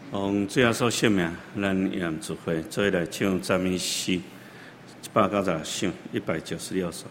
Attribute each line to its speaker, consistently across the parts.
Speaker 1: 用最后所性命，咱验智慧，做来唱赞美诗196首，196首。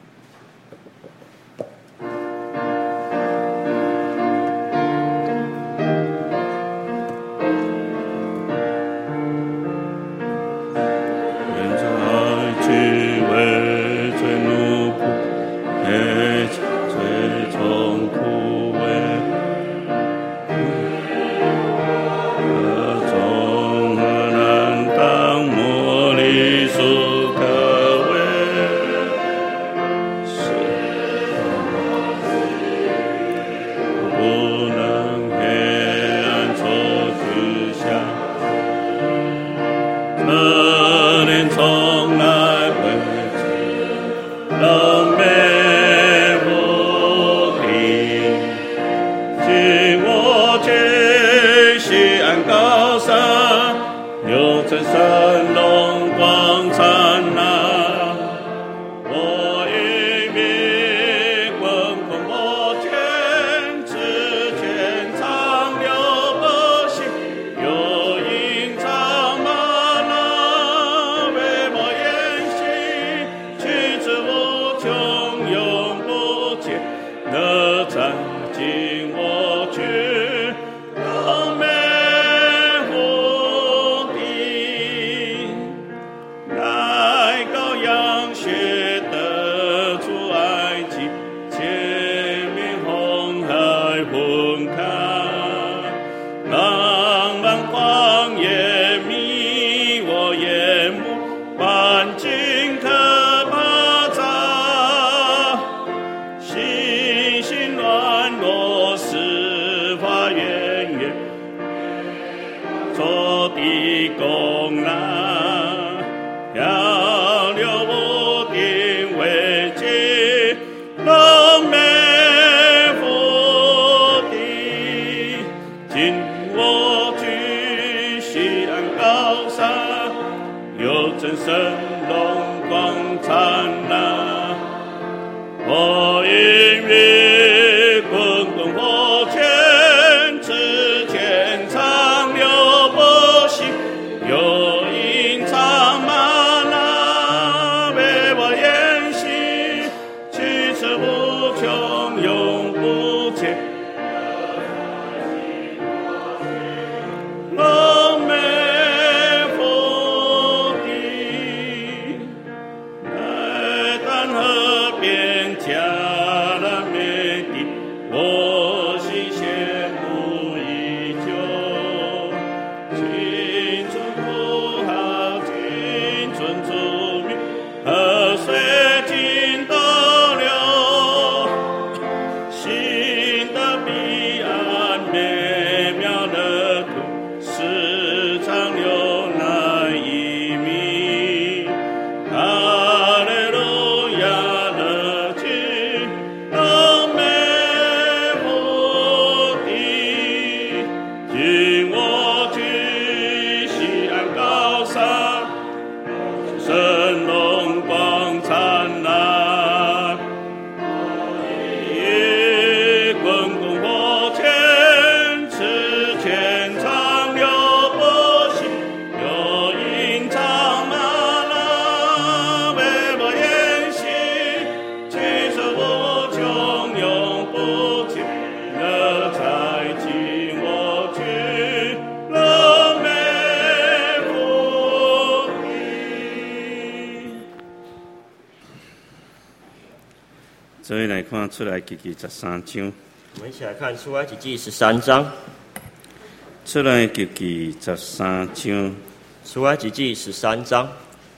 Speaker 1: 所以来看出来记13章。
Speaker 2: 我们一起来看出埃及记13章。
Speaker 1: 出来记13章。
Speaker 2: 出埃及记13章。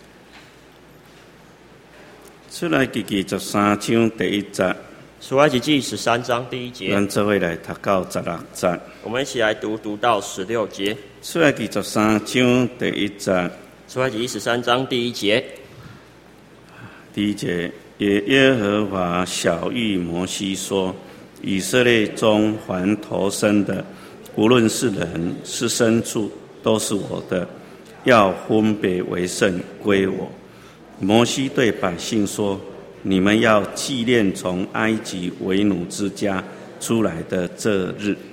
Speaker 1: 出来记13章第1节。
Speaker 2: 出埃及记13章第1节。
Speaker 1: 咱做伙来读到16节。
Speaker 2: 我们一起来读到16节。
Speaker 1: 出来记13章第1节。
Speaker 2: 出埃及记13章第1节。
Speaker 1: 第1节。耶和华晓谕摩西说：以色列中凡投生的，无论是人是牲畜，都是我的，要分别为圣，归我。摩西对百姓说：你们要纪念从埃及为奴之家出来的这日，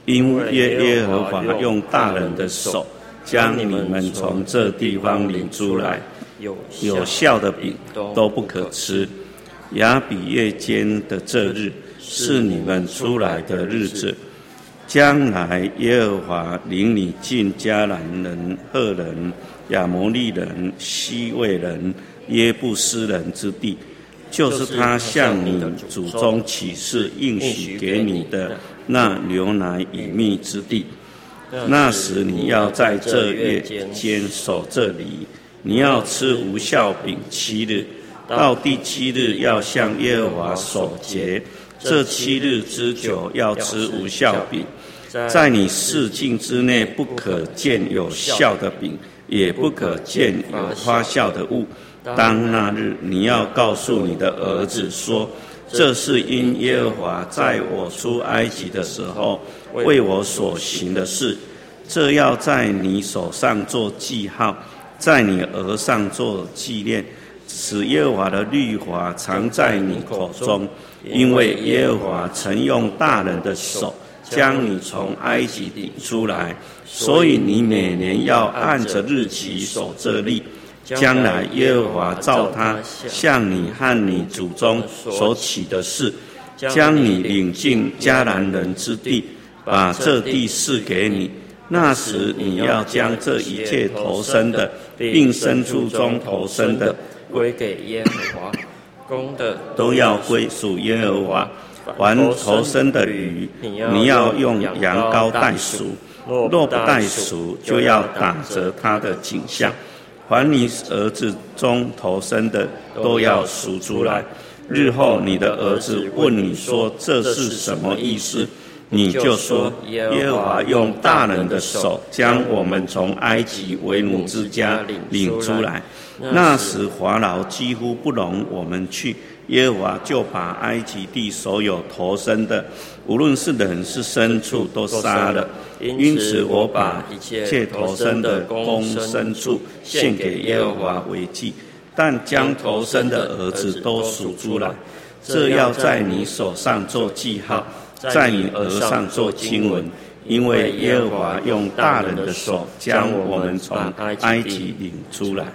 Speaker 1: 因耶和华用大能的手将你们从这地方领出来，有效的饼都不可吃。亚比月间的这日是你们出来的日子。将来耶和华领你进迦南人、赫人、亚摩利人、西魏人、耶布斯人之地，就是他向你祖宗起誓应许给你的那流奶与蜜之地。那时你要在这月间守这礼，你要吃无酵饼7日，到第7日要向耶和华守节。这7日之久要吃无酵饼，在你4境之内不可见有酵的饼，也不可见有发酵的物。当那日，你要告诉你的儿子说：这是因耶和华在我出埃及的时候为我所行的事。这要在你手上做记号，在你额上做纪念，使耶和华的律法常在你口中。因为耶和华曾用大能的手将你从埃及领出来，所以你每年要按着日期守这例。将来耶和华照他向你和你祖宗所起的事，将你领进迦南人之地，把这地赐给你。那时你要将这一切投生的，并牲畜中投生的，
Speaker 2: 归给耶和华。公的
Speaker 1: 都要归属耶和华。凡投生的鱼，你要用羊羔代赎；若不代赎，就要打折他的颈项。凡你儿子中投生的，都要赎出来。日后你的儿子问你说这是什么意思，你就说：耶和华用大能的手将我们从埃及为奴之家领出来。那时法老几乎不容我们去，耶和华就把埃及地所有投生的，无论是人是牲畜，都杀了。因此我把一切投生的公牲畜献给耶和华为祭，但将投生的儿子都数出来。这要在你手上做记号，在你额上做经文，因为耶和华用大能的手将我们从埃及领出来。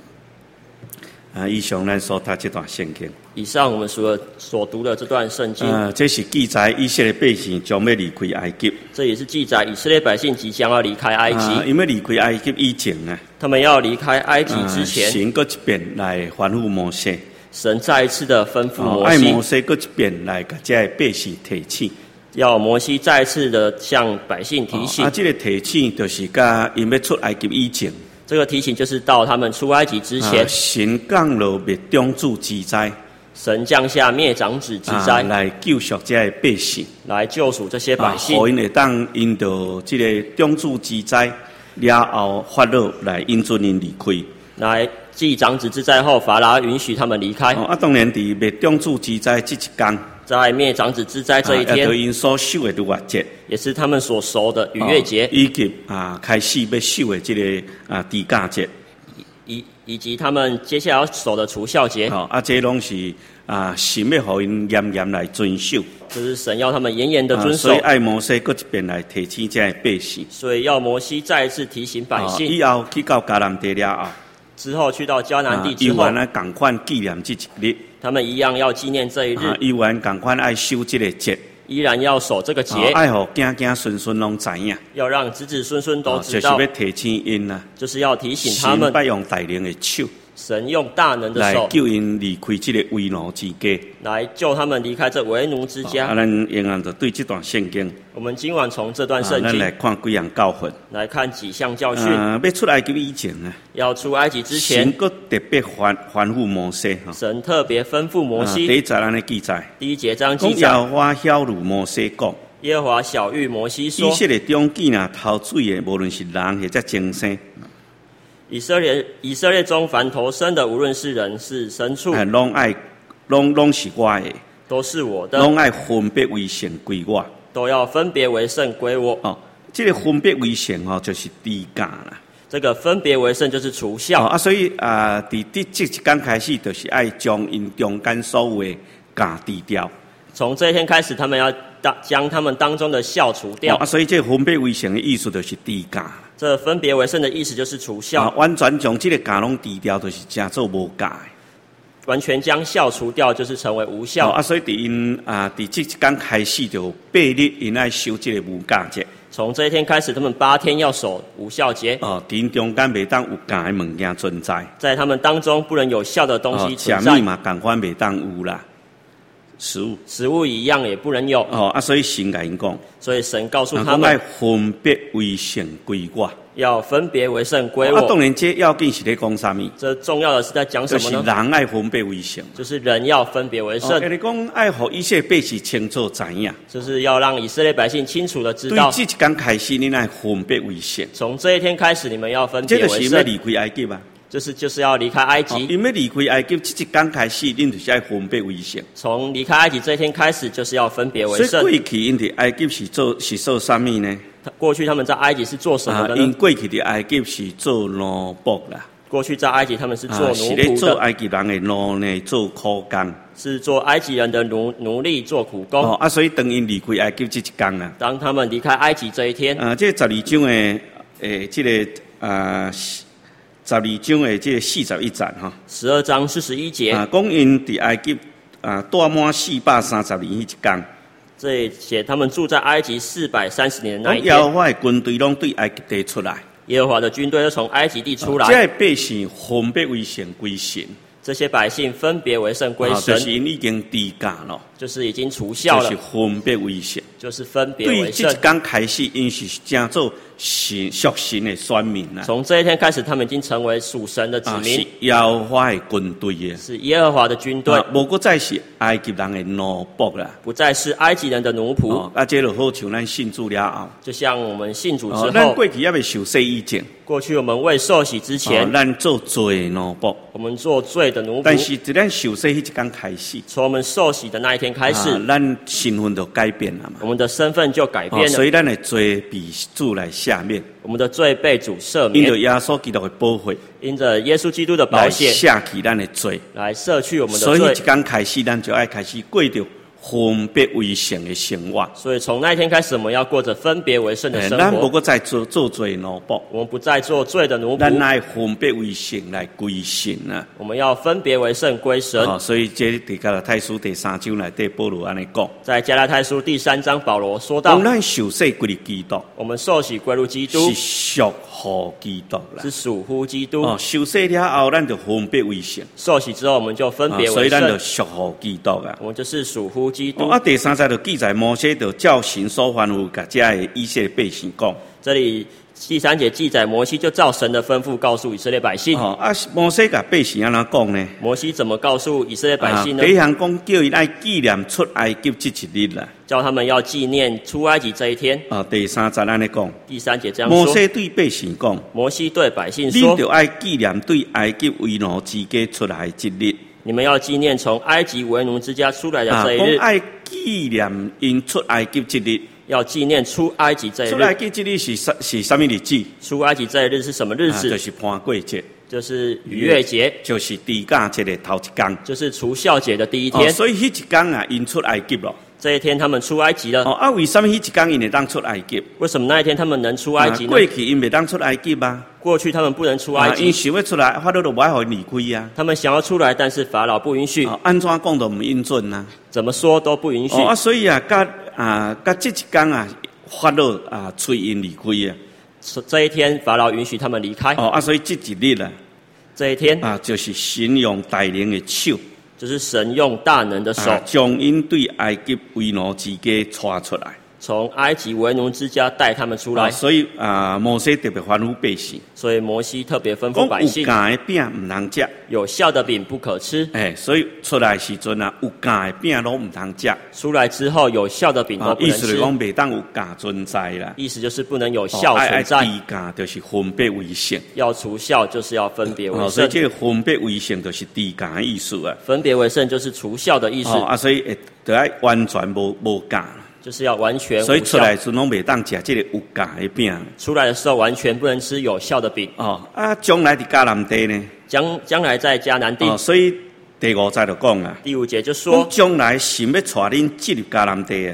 Speaker 1: 以上咱所读这段圣经。
Speaker 2: 以上我们所读的这段圣经，
Speaker 1: 这是记载以色列百姓将要离开埃及。
Speaker 2: 这也是记载以色列百姓即将要离开埃及。
Speaker 1: 因为离开埃及以前呢，
Speaker 2: 他们要离开埃及之前，
Speaker 1: 神搁一遍来吩咐摩西。
Speaker 2: 神再一次的吩咐摩西，
Speaker 1: 爱摩西搁一遍来甲这百姓提醒，
Speaker 2: 要摩西再一次的向百姓提醒。
Speaker 1: 这个提醒就是甲因要出埃及以前。
Speaker 2: 这个提醒就是到他们出埃及之前，
Speaker 1: 神降落灭种子之灾，
Speaker 2: 神降下灭长子之灾，
Speaker 1: 来救赎这些百姓，
Speaker 2: 来救赎这些百姓，
Speaker 1: 因会当因着这个种子之灾了后，法老来引准因离开。
Speaker 2: 来继长子之灾后，法老允许他们离开。
Speaker 1: 当然伫灭种子之灾这一天，
Speaker 2: 在灭长子之灾这一天，
Speaker 1: 因所守的逾越节，
Speaker 2: 也是他们所守的逾越节，
Speaker 1: 以及开始要守的这个低价节，
Speaker 2: 以及他们接下来要守的除酵节。
Speaker 1: 这拢是神要互因严严来遵守，
Speaker 2: 就是神要他们严严的遵守。
Speaker 1: 所以爱摩西搁一遍来提醒这些百姓，
Speaker 2: 所以要摩西再一次提醒百姓。
Speaker 1: 以后去到迦南地了后，
Speaker 2: 之后去到迦南地之后，
Speaker 1: 依然赶快纪念这一日。
Speaker 2: 他们一样要纪念这一日，
Speaker 1: 依然赶快爱守这个节，
Speaker 2: 依然要守这个节，
Speaker 1: 爱互子子孙孙拢知影，
Speaker 2: 要让子子孙孙都知道，
Speaker 1: 就是要提醒因啊，
Speaker 2: 就是要提醒他们，
Speaker 1: 神不用大能的手，
Speaker 2: 神用大能的手
Speaker 1: 来救因离开这个为奴之家，
Speaker 2: 来救他们离开这为奴之家。
Speaker 1: 咱应当就对这段圣经，
Speaker 2: 我们今晚从这段圣经
Speaker 1: 来看几样教训，
Speaker 2: 来看几项教训。
Speaker 1: 要出埃及以前呢，
Speaker 2: 要出埃及之前，
Speaker 1: 神搁特别吩咐摩西，
Speaker 2: 神特别吩咐摩西。
Speaker 1: 第一节咱的记载，
Speaker 2: 第一节章记载，
Speaker 1: 耶和华晓諭摩西讲，
Speaker 2: 耶和华晓谕摩西说，
Speaker 1: 以色列中既然头水的，无论是人或者精生。
Speaker 2: 以色列中凡投生的，无论是人是牲畜，
Speaker 1: 拢是我的，
Speaker 2: 都是我的，
Speaker 1: 拢爱分别为圣归我，
Speaker 2: 都要分别为圣归我。
Speaker 1: 这个分别为圣就是低价啦。
Speaker 2: 这个分别为圣就是除酵。
Speaker 1: 所以第这一天开始，就是爱将因中间所有的价低调。
Speaker 2: 从这一天开始，他们要将他们当中的酵除掉。
Speaker 1: 所以这分别为圣的意思就是除酵。
Speaker 2: 这分别为圣的意思就是除酵，
Speaker 1: 完全将这个酵拢除掉，就是真做无酵的。
Speaker 2: 完全将酵除掉，就是成为无酵。
Speaker 1: 所以伫这一天开始就8日，因爱守这个无酵节。
Speaker 2: 从这一天开始，他们8天要守无酵节。
Speaker 1: 因中间袂当有酵的物件存在，
Speaker 2: 在他们当中不能有酵的东西存在。
Speaker 1: 食物嘛，同款袂当有啦。食物
Speaker 2: 一样也不能有。
Speaker 1: 所以神甲因讲，
Speaker 2: 所以神告诉他们，
Speaker 1: 要分别为圣归我，
Speaker 2: 要分别为圣归我。
Speaker 1: 当然，这要紧是咧讲啥物？
Speaker 2: 这重要的是在讲什么呢？
Speaker 1: 就是人爱分别为圣，
Speaker 2: 就是人要分别为圣。
Speaker 1: 你讲爱互以色列百姓清楚知影，
Speaker 2: 就是要让以色列百姓清楚的知道。
Speaker 1: 对这一天开始，你爱分别为圣。
Speaker 2: 从这一天开始，你们要分别为圣。
Speaker 1: 这就是要离开埃及啊。
Speaker 2: 就是要离开埃及。
Speaker 1: 因为离开埃及这一天开始，恁就是要分别为圣。
Speaker 2: 从离开埃及这一天开始，就是要分别为圣。
Speaker 1: 所以过去因伫埃及是做啥物呢？
Speaker 2: 过去他们在埃及是做什么的呢？
Speaker 1: 因过去伫埃及是做奴仆啦。
Speaker 2: 过去在埃及他们是做奴仆的。
Speaker 1: 是做埃及人的奴呢，做苦工。
Speaker 2: 是做埃及人的奴隶，做苦工。
Speaker 1: 所以当因离开埃及这一天啊。
Speaker 2: 当他们离开埃及这一天。
Speaker 1: 这12章的这个12章的这个41节哈
Speaker 2: ，12章41节
Speaker 1: 讲因伫埃及住满430年迄一天，
Speaker 2: 这里写他们住在埃及430年的那一天，
Speaker 1: 耶和华的军队拢对埃及地出来，
Speaker 2: 耶和华的军队就从埃及地出来，
Speaker 1: 这百姓分别为圣归神，
Speaker 2: 这些百姓分别为圣归神，
Speaker 1: 就是因已经除酵了，
Speaker 2: 就是已经除酵了，
Speaker 1: 就是分别为圣，
Speaker 2: 就是分别为圣。
Speaker 1: 对这一天开始，因是真做属神的选民啊。
Speaker 2: 从这一天开始，他们已经成为属神的子民，
Speaker 1: 是耶和华的军队啊，
Speaker 2: 是耶和华的军队，
Speaker 1: 无过再是埃及人的奴仆啦，
Speaker 2: 不再是埃及人的奴仆。
Speaker 1: 这就好像咱信主了后，
Speaker 2: 就像我们信主之后，
Speaker 1: 咱过去还未受洗以前，
Speaker 2: 过去我们未受洗之前，
Speaker 1: 咱做罪奴仆，
Speaker 2: 我们做罪的奴仆。
Speaker 1: 但是自咱受洗迄一天开始，
Speaker 2: 从我们受洗的那一天开始，
Speaker 1: 咱身份就改变了嘛，
Speaker 2: 我们的身份就改变了，
Speaker 1: 所以咱的罪被主来赦免，
Speaker 2: 我们的罪被主赦免，
Speaker 1: 因着耶稣基督的保护，
Speaker 2: 因着耶稣基督的保险，
Speaker 1: 来赦去咱的罪，
Speaker 2: 来赦去我们的
Speaker 1: 所
Speaker 2: 罪。
Speaker 1: 以一天开始，咱就要开始过着分别为圣的生活。
Speaker 2: 所以从那一天开始，我们要过着分别为圣的生活。
Speaker 1: 咱不过再做罪奴仆，
Speaker 2: 我们不再做罪的奴仆。
Speaker 1: 咱来分别为圣来归神啊！
Speaker 2: 我们要分别为圣归神。
Speaker 1: 所以这伫加拉太书第3章内底，保罗安尼讲，
Speaker 2: 在加拉太书第3章，保罗说到：
Speaker 1: 咱受洗归入基督，
Speaker 2: 我们受洗归入基督，
Speaker 1: 是属乎基督啦，
Speaker 2: 是属乎基督。
Speaker 1: 受洗了后，咱就分别为圣。
Speaker 2: 受洗之后，我们就分别为圣，
Speaker 1: 所以咱就属乎基督啊！
Speaker 2: 我们就是属乎基督。
Speaker 1: 第3节就记载摩西就照神所吩咐，甲这的以色列百姓讲。
Speaker 2: 这里第3节记载，摩西就照神的吩咐告诉以色列百姓。
Speaker 1: 摩西甲百姓安怎讲呢？
Speaker 2: 摩西怎么告诉以色列百姓呢？
Speaker 1: 第一项讲，叫伊爱纪念出埃及这一日啦，
Speaker 2: 叫他们要纪念出埃及这一天。
Speaker 1: 第3节安尼讲。
Speaker 2: 第3节这样说。
Speaker 1: 摩西对百姓讲，
Speaker 2: 摩西对百姓说：
Speaker 1: 恁就爱纪念对埃及为奴之家出来这日。
Speaker 2: 你们要纪念从埃及为奴之家出来的这一日。
Speaker 1: 爱纪念因出埃及这日。
Speaker 2: 要纪念出埃及这一日。
Speaker 1: 出埃及这日是什么日子？
Speaker 2: 出埃及这一日是什么日子？
Speaker 1: 就是盼过节，
Speaker 2: 就是逾越节，
Speaker 1: 就是除酵节的头一天，
Speaker 2: 就是除酵节的第一天。
Speaker 1: 所以迄一天啊，因出埃及了。
Speaker 2: 这一天他们出埃及了。
Speaker 1: 为什么迄一天因会当出埃及？
Speaker 2: 为什么那一天他们能出埃及呢？
Speaker 1: 过去因袂当出埃及啊。
Speaker 2: 过去他们不能出埃及，
Speaker 1: 因想要出来，法老就不爱互因离开啊。
Speaker 2: 他们想要出来，但是法老不允许。
Speaker 1: 安怎讲都唔允准啊？
Speaker 2: 怎么说都不允许。
Speaker 1: 所以甲这一天啊，法老催因离开啊。
Speaker 2: 这一天法老允许他们离开。
Speaker 1: 所以这一日啊，
Speaker 2: 这一天
Speaker 1: 就是神用大能的手。
Speaker 2: 就是神用大能的手，
Speaker 1: 将因对埃及为奴之家带出来，
Speaker 2: 从埃及为奴之家带他们出来。
Speaker 1: 所以摩西特别吩咐百姓，
Speaker 2: 所以摩西特别吩咐百姓，
Speaker 1: 有酵的饼唔通食，
Speaker 2: 有酵的饼不可吃。
Speaker 1: 所以出来时阵啊，有酵的饼拢唔通食。
Speaker 2: 出来之后，有酵的饼都不能吃。
Speaker 1: 意思是讲，袂当有酵存在啦。
Speaker 2: 意思就是不能有酵存在。
Speaker 1: 除酵就是分别为圣，
Speaker 2: 要除酵就是要分别为圣。
Speaker 1: 所以这个分别为圣就是除酵的意思啊。
Speaker 2: 分别为圣就是除酵的意思。
Speaker 1: 所以就要完全无酵。
Speaker 2: 就是要完全无酵，
Speaker 1: 所以出来时拢袂当食这个有酵的饼。
Speaker 2: 出来的时候完全不能吃有酵的饼。
Speaker 1: 将来伫迦南地呢？
Speaker 2: 将来在迦南地。
Speaker 1: 所以第5节就讲啊。
Speaker 2: 第5节就说，
Speaker 1: 将来神要带恁进入迦南地啊。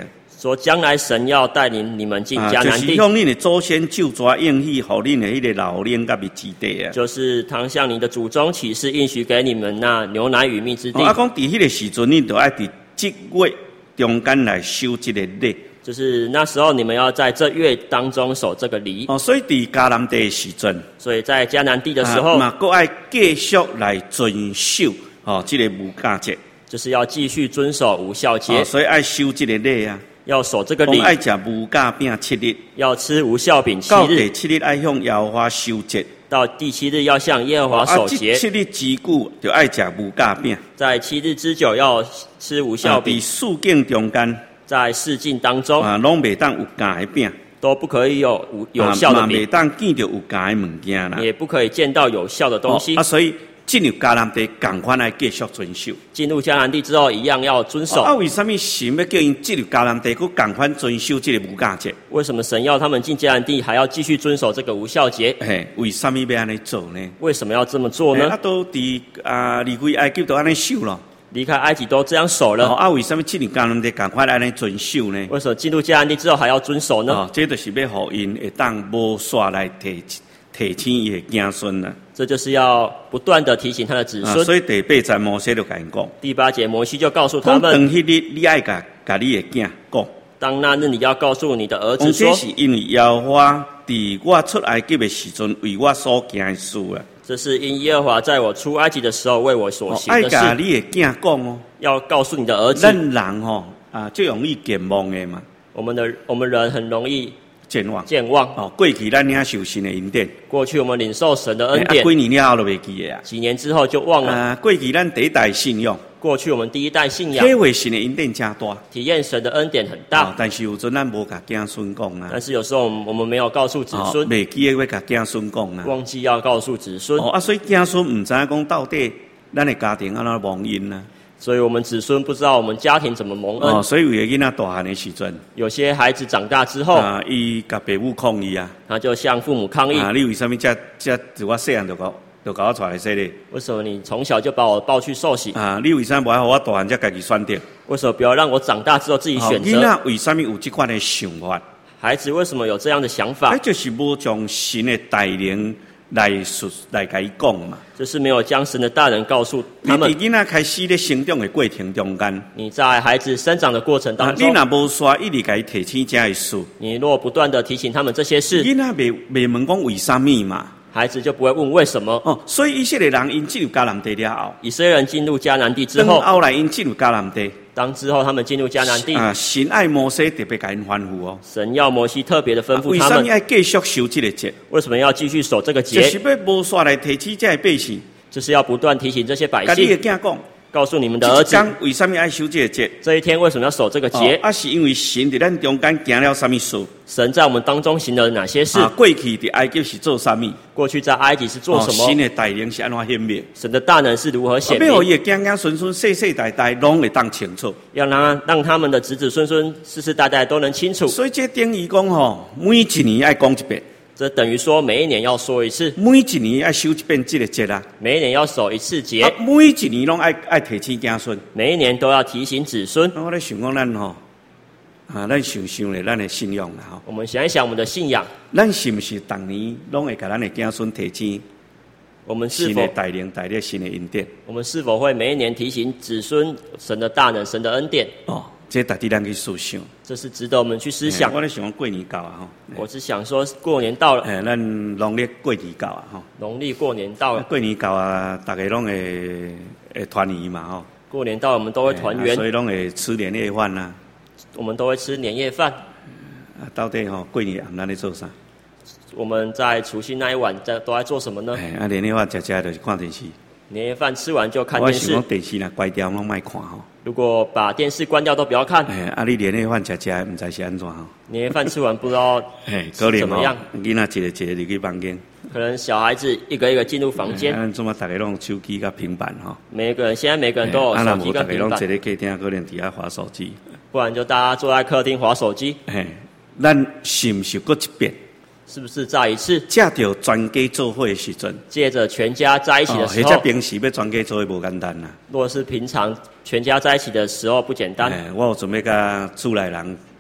Speaker 2: 说将来神要带领你们进迦南
Speaker 1: 就是
Speaker 2: 地，
Speaker 1: 向恁的祖先救抓应许，互恁的迄个老鹰甲蜜之地啊。
Speaker 2: 就是唐向你的祖宗起誓应许给你们那牛奶与蜜之地。
Speaker 1: 讲伫迄个时阵，恁就爱伫7月中间来守这个礼。
Speaker 2: 就是那时候你们要在这月当中守这个礼。
Speaker 1: 所以伫迦南地的时阵，
Speaker 2: 所以在迦南地的时候，
Speaker 1: 嘛，佫爱继续来遵守这个无假节，
Speaker 2: 就是要继续遵守无酵节。
Speaker 1: 所以爱守这个礼啊。
Speaker 2: 要守这个礼，
Speaker 1: 爱食无假饼7日，
Speaker 2: 要吃无酵饼7日。
Speaker 1: 到第7日爱向耶和华守节，
Speaker 2: 到第7日要向耶和华守节。
Speaker 1: 7日之久就爱食无假饼，
Speaker 2: 在7日之久要吃无酵饼。
Speaker 1: 伫四境中间，
Speaker 2: 在四境当中，
Speaker 1: 拢袂当有假的饼，
Speaker 2: 都不可以有效的饼，
Speaker 1: 袂当见到有假的物件啦，
Speaker 2: 也不可以见到有效的东西。
Speaker 1: 所以进入迦南地，赶快来继续遵守。
Speaker 2: 进入迦南地之后，一样要遵守。
Speaker 1: 为什么神要叫因进入迦南地，佮赶快遵守这个无假节？
Speaker 2: 为什么神要他们进迦南地，还要继续遵守这个无酵节？
Speaker 1: 为什么要安尼做呢？
Speaker 2: 为什么要这么做呢？
Speaker 1: 都伫离开埃及都安尼守咯。
Speaker 2: 离开埃及都这样守了，
Speaker 1: 为什么进入迦南地赶快来安尼遵守呢？
Speaker 2: 为什么进入迦南地之后还要遵守呢？
Speaker 1: 这就是要互因会当无煞来提醒伊的子孙啦。
Speaker 2: 这就是要不断的提醒他的子孙。
Speaker 1: 所以第8节摩西就甲因讲，
Speaker 2: 第8节摩西就告诉他们：
Speaker 1: 当迄日你爱甲你的囝讲，
Speaker 2: 当那日你要告诉你的儿子说，
Speaker 1: 这是因为耶和华伫我出埃及的时阵为我所行的事啊。
Speaker 2: 这是因耶和华在我出埃及的时候为我所行的事。
Speaker 1: 爱甲你的囝讲哦，
Speaker 2: 要告诉你的儿子。
Speaker 1: 咱人最容易健忘的嘛。
Speaker 2: 我们人很容易健忘。
Speaker 1: 过去咱领受神的恩典，
Speaker 2: 过去我们领受神的恩典，
Speaker 1: 几年了后都袂记的啊。
Speaker 2: 几年之后就忘了。
Speaker 1: 过去咱第一代信仰，
Speaker 2: 过去我们第一代信仰，
Speaker 1: 体会神的恩典真大，
Speaker 2: 体验神的恩典很大。
Speaker 1: 但是有阵咱无甲子孙讲啦。
Speaker 2: 但是有时候我们没有告诉子孙，
Speaker 1: 袂记得要甲子孙讲啦，
Speaker 2: 忘记要告诉子孙。
Speaker 1: 所以子孙唔知讲到底咱的家庭安怎蒙恩啦。
Speaker 2: 所以我们子孙不知道我们家庭怎么蒙恩。
Speaker 1: 所以有个囡仔大汉的时阵，
Speaker 2: 有些孩子长大之后，
Speaker 1: 伊甲父母抗议啊，
Speaker 2: 他就向父母抗议。
Speaker 1: 你为什么这自我细汉就搞我带来洗礼？
Speaker 2: 为什么你从小就把我抱去受洗？
Speaker 1: 你为什么不要我大汉才家己选择？
Speaker 2: 为什么不要让我长大之后自己选择？
Speaker 1: 囡仔为什么有这款的想法？
Speaker 2: 孩子为什么有这样的想法？
Speaker 1: 就是无将神的带领来甲伊讲嘛。
Speaker 2: 就是没有将神的大人告诉他们。
Speaker 1: 你囡仔开始咧成长的过程中间，
Speaker 2: 你在孩子生长的过程当中，
Speaker 1: 你若无煞一直甲伊提醒这些事，
Speaker 2: 你若不断的提醒他们这些事，
Speaker 1: 囡仔袂问讲为什么嘛，
Speaker 2: 孩子就不会问为什么。
Speaker 1: 所以以色列人因进入迦南地了后，
Speaker 2: 以色列人进入迦南地之后，
Speaker 1: 后来因进入迦南地。
Speaker 2: 当之后他们进入迦南地，
Speaker 1: 神爱摩西特别甲因吩咐哦。
Speaker 2: 神要摩西特别的吩咐他们。
Speaker 1: 为什么要继续守这个节？
Speaker 2: 为什么要继续守这个节？
Speaker 1: 就是要无煞来提起这些百姓，
Speaker 2: 就是要不断提醒这些百姓。
Speaker 1: 甲你的囝讲，
Speaker 2: 告诉你们的儿子，
Speaker 1: 为什么要守这个节？
Speaker 2: 这一天为什么要守这个节？
Speaker 1: 是因为神在咱中间行了什么事？
Speaker 2: 神在我们当中行了哪些事？
Speaker 1: 过去在埃及是做什么？
Speaker 2: 过去在埃及是做什么？
Speaker 1: 神的带领是安怎显明？
Speaker 2: 神的大能是如何显明？
Speaker 1: 要伊的子子孙孙、世世代代拢会当清楚，
Speaker 2: 要让他们的子子孙孙、世世代代都能清楚。
Speaker 1: 所以这等于讲每一年要讲一遍。
Speaker 2: 这等于说每一年要说一次，
Speaker 1: 每一年要守一遍这个节啦。
Speaker 2: 每一年要守一次节，
Speaker 1: 每一年拢爱提醒子孙，
Speaker 2: 每一年都要提醒子孙。
Speaker 1: 我咧想讲咱咱想咧咱的信仰啦
Speaker 2: 我们想一想我们的信仰，
Speaker 1: 咱是不是当年拢会甲咱的子孙提醒？
Speaker 2: 我们是否
Speaker 1: 神的带领带领神的恩典？
Speaker 2: 我们是否会每一年提醒子孙神的大能、神的恩典？
Speaker 1: 这值得咱去思想。
Speaker 2: 这是值得我们去思想。
Speaker 1: 我咧想过年到啊
Speaker 2: 我是想说过年到了。
Speaker 1: 咱农历过年到啊
Speaker 2: 农历过年到了。
Speaker 1: 过年到啊，大家拢会团圆嘛
Speaker 2: 过年到了我们都会团圆，
Speaker 1: 所以拢会吃年夜饭啊。
Speaker 2: 我们都会吃年夜饭。
Speaker 1: 到底过年咱咧做啥？
Speaker 2: 我们在除夕那一晚都在做什么呢？
Speaker 1: 年夜饭吃就是看电视。
Speaker 2: 年夜饭吃完就看电视。
Speaker 1: 我想讲电视关掉拢莫看
Speaker 2: 如果把电视关掉都不要看。
Speaker 1: 你年夜饭吃唔知是安怎
Speaker 2: 年夜饭吃完不知道怎么样。
Speaker 1: 囡仔一个入去房间。
Speaker 2: 可能小孩子一个一个进入房间。
Speaker 1: 怎么大家拢手机甲平板
Speaker 2: 现在每个人都有手机跟平板。
Speaker 1: 大家拢坐咧客厅，可能伫遐滑手机。
Speaker 2: 不然就大家坐在客厅滑手机。
Speaker 1: 咱是不是搁一遍？
Speaker 2: 是不是再一次？
Speaker 1: 借着全家做伙的时阵，
Speaker 2: 借着全家在一起的时候，
Speaker 1: 或者平时要全家做伙无简单啦。
Speaker 2: 若是平常全家在一起的时候不简单。
Speaker 1: 我有准备甲厝内人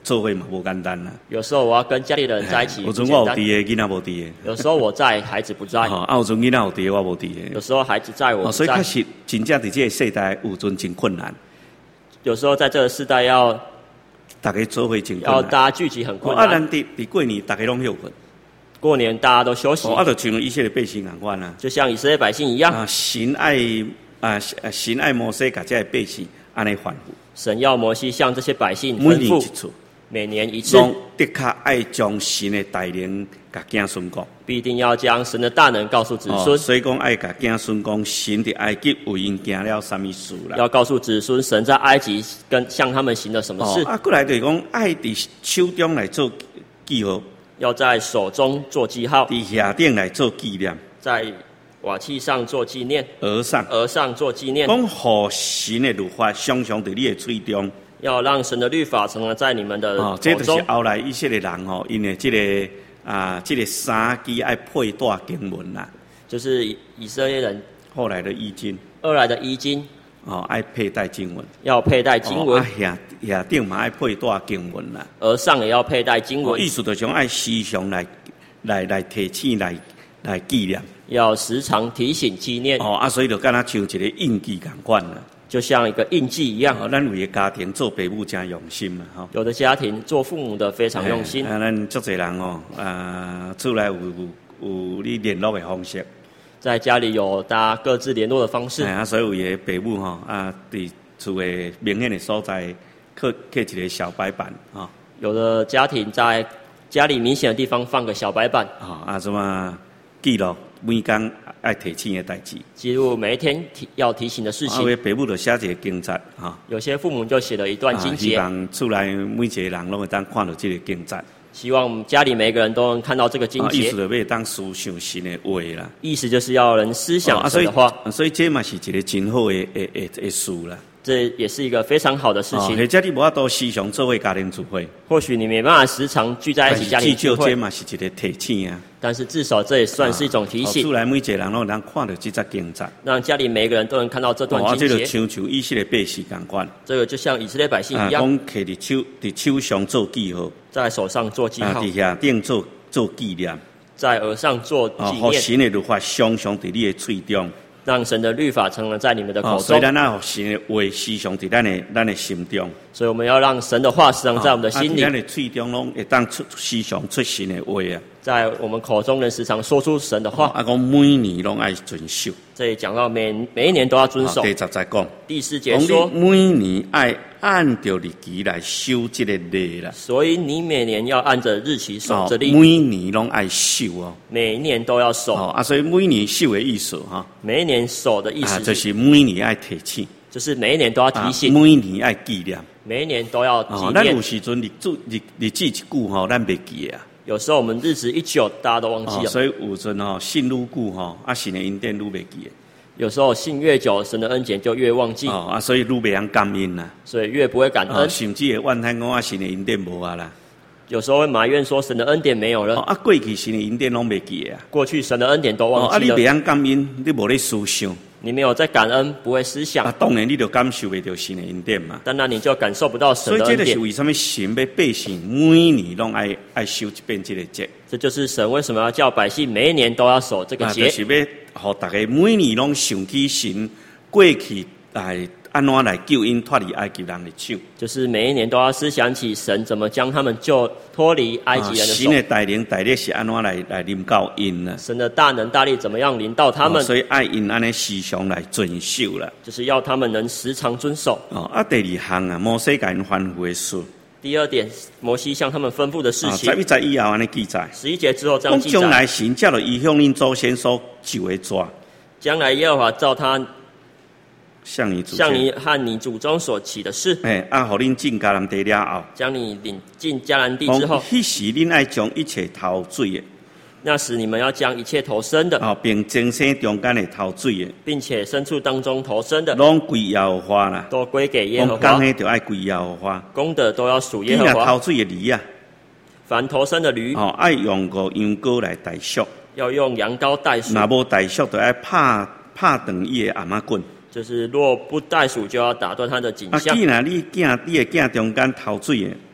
Speaker 1: 做伙嘛无简单啦。
Speaker 2: 有时候我要跟家里的人在一起，
Speaker 1: 有阵我有伫的，囡仔无伫的。
Speaker 2: 有时候我在，孩子不在。
Speaker 1: 有阵囡仔有伫的，我无伫的。
Speaker 2: 有时候孩子在，我不在。
Speaker 1: 所以确实，真正伫这个世代有阵真困难。
Speaker 2: 有时候在这个世代要
Speaker 1: 大家做伙真困难。
Speaker 2: 要大家聚集很困难。
Speaker 1: 咱伫过年大家拢休困。
Speaker 2: 过年大家都休息。
Speaker 1: 就像以色列百姓共款啊。
Speaker 2: 就像以色列百姓一样。
Speaker 1: 神爱摩西，甲这百姓安尼吩咐。
Speaker 2: 神要摩西向这些百姓吩咐。每年一次，
Speaker 1: 的确爱将神的大能甲子孙讲，
Speaker 2: 必定要将神的大能告诉子孙。
Speaker 1: 所以讲爱甲子孙讲，神伫埃及为因行了什么事啦？
Speaker 2: 要告诉子孙，神在埃及跟向他们行了什么事。
Speaker 1: 过来就是讲，爱伫手中来做记号，
Speaker 2: 要在手中做记号，
Speaker 1: 伫下顶来做纪念，
Speaker 2: 在瓦器上做纪念，
Speaker 1: 额上做纪念。讲互神的律法常常伫你的嘴中。
Speaker 2: 要让神的律法常常在你们的口中。
Speaker 1: 这就是后来以色列人因为这个衫机爱佩戴经文啦，
Speaker 2: 就是以色列人
Speaker 1: 后来的衣襟，
Speaker 2: 爱
Speaker 1: 佩戴经文，
Speaker 2: 要佩戴经文。
Speaker 1: 下顶嘛爱佩戴经文啦，
Speaker 2: 额上也要佩戴经文。
Speaker 1: 意思就讲爱时常来提醒来纪念，
Speaker 2: 要时常提醒纪念。
Speaker 1: 所以就敢若像一个印记共款啦。
Speaker 2: 就像一个印记一样。
Speaker 1: 咱为家庭做父母真用心嘛，
Speaker 2: 有的家庭做父母的非常用心。
Speaker 1: 咱足侪人出来有你联络的方式，
Speaker 2: 在家里有大家各自联络的方式。
Speaker 1: 所以有的父母伫厝的明显的所在刻一个小白板
Speaker 2: 有的家庭在家里明显的地方放个小白板
Speaker 1: 什么记录每天爱提醒的代志，
Speaker 2: 记录每一天要提醒的事情。
Speaker 1: 父母就写一个经节
Speaker 2: 有些父母就写了一段经节，
Speaker 1: 希望厝内每一个人拢会当看到这个经节。
Speaker 2: 希望家里每个人都能看到这个经节。
Speaker 1: 意思就要当思想神的话啦。
Speaker 2: 意思就是要人思想神的话。
Speaker 1: 所以这嘛是一个真好的事啦。
Speaker 2: 这也是一个非常好的事情。
Speaker 1: 或者你无法度时常做伙家庭聚会，
Speaker 2: 或许你没办法时常聚在一起家庭聚会，
Speaker 1: 这嘛是一个提醒啊。
Speaker 2: 但是至少这也算是一种提醒。
Speaker 1: 厝内每一个人都能看到这则经节，
Speaker 2: 让家里每一个人都能看到这段经节。
Speaker 1: 这就像以色列百姓共款。
Speaker 2: 这个就像以色列百姓一样。
Speaker 1: 讲摕伫手上做记号，
Speaker 2: 在手上做记号，
Speaker 1: 伫下顶做纪念，
Speaker 2: 在额上做纪念。
Speaker 1: 神的律法常常伫你的嘴中。
Speaker 2: 让神的律法常常在你们的口中。
Speaker 1: 所以咱要神的话时常伫咱的心中。
Speaker 2: 所以我们要让神的话时常在我们的心里。
Speaker 1: 咱的嘴中拢会当时常出神的话啊。
Speaker 2: 在我们口中能时常说出神的话。
Speaker 1: 讲每年拢爱遵守。
Speaker 2: 这里讲到每一年都要遵守。
Speaker 1: 第10节讲。
Speaker 2: 第4节说。
Speaker 1: 每年爱按照日期来守这个例啦。
Speaker 2: 所以你每年要按着日期守这例。
Speaker 1: 每年拢爱守
Speaker 2: 每一年都要守。
Speaker 1: 所以每年守的意思
Speaker 2: 每一年守的意思
Speaker 1: 就是每年爱提醒。
Speaker 2: 就是每一年都要提醒。
Speaker 1: 每年爱纪念。
Speaker 2: 每一年都要纪念。
Speaker 1: 咱有时阵日子一句咱袂记啊。
Speaker 2: 有时候我们日子一久，大家都忘记了。
Speaker 1: 所以有阵信愈久神的恩典愈袂记。
Speaker 2: 有时候信越久，神的恩典就越忘记。
Speaker 1: 所以愈袂晓感恩啦。
Speaker 2: 所以越不会感恩。
Speaker 1: 甚至会怨叹讲神的恩典无啊啦。
Speaker 2: 有时候会埋怨说神的恩典没有了。
Speaker 1: 过去神的恩典拢袂记啊。
Speaker 2: 过去神的恩典都忘记了。
Speaker 1: 你袂晓感恩，你无咧思想。
Speaker 2: 你没有在感恩，不会思想。
Speaker 1: 当然你就感受不到神的恩典嘛。
Speaker 2: 当然你就感受不到神的恩典。
Speaker 1: 所以这就是为什么神要百姓每年拢爱守一遍这个节。
Speaker 2: 这就是神为什么要叫百姓每一年都要守这个节。
Speaker 1: 就是要让大家每年拢想起神过去来安怎来救因脱离埃及人的手。
Speaker 2: 就是每一年都要思想起神怎么将他们救脱离埃及人的手。
Speaker 1: 神的带领大力是安怎来临到因呢？
Speaker 2: 神的大能大力怎么样临到他们？
Speaker 1: 所以爱因安尼时常来遵守啦。
Speaker 2: 就是要他们能时常遵守。
Speaker 1: 第2项摩西甲因吩咐的事。
Speaker 2: 第2点，摩西向他们吩咐的事情。
Speaker 1: 11节以后安尼记载。
Speaker 2: 11节之后这样记载。
Speaker 1: 将来神照着伊向恁祖先所就的纸。
Speaker 2: 将来耶和华照他
Speaker 1: 向你
Speaker 2: 和你祖宗所起的事，
Speaker 1: 互恁进迦南地了后，
Speaker 2: 将你领进迦南地之后，
Speaker 1: 迄时恁爱将一切头水的，
Speaker 2: 那时你们要将一切头生的，
Speaker 1: 并增生中间的头水的，
Speaker 2: 并且牲畜当中头生的，
Speaker 1: 拢归耶和华啦，
Speaker 2: 都归给耶和华。
Speaker 1: 公的就爱归耶和华，
Speaker 2: 公的都要属耶和华。
Speaker 1: 头水的驴啊，
Speaker 2: 凡头生的驴，
Speaker 1: 爱用5羊羔来代赎，
Speaker 2: 要用羊羔代赎。
Speaker 1: 若无代赎，就爱拍断伊的颔仔棍。
Speaker 2: 就是若不袋鼠，就要打断他的颈项。
Speaker 1: 既然你的囝中间头水的，